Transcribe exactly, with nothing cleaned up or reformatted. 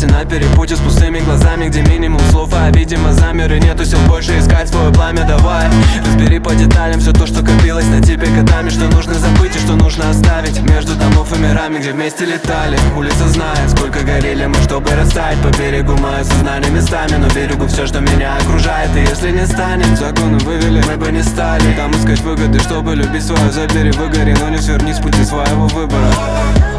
на перепутье с пустыми глазами, где минимум слов, а видимо замер и нету сил больше искать свое пламя. Давай, разбери по деталям все то, что копилось на тебе годами, что нужно забыть и что нужно оставить между домов и мирами, где вместе летали. Улица знает, сколько горели мы, чтобы растаять. По берегу мое сознание местами, но берегу все, что меня окружает. И если не станет, законы вывели, мы бы не стали там искать выгоды, чтобы любить свое. Забери, выгори, но не сверни с пути своего выбора.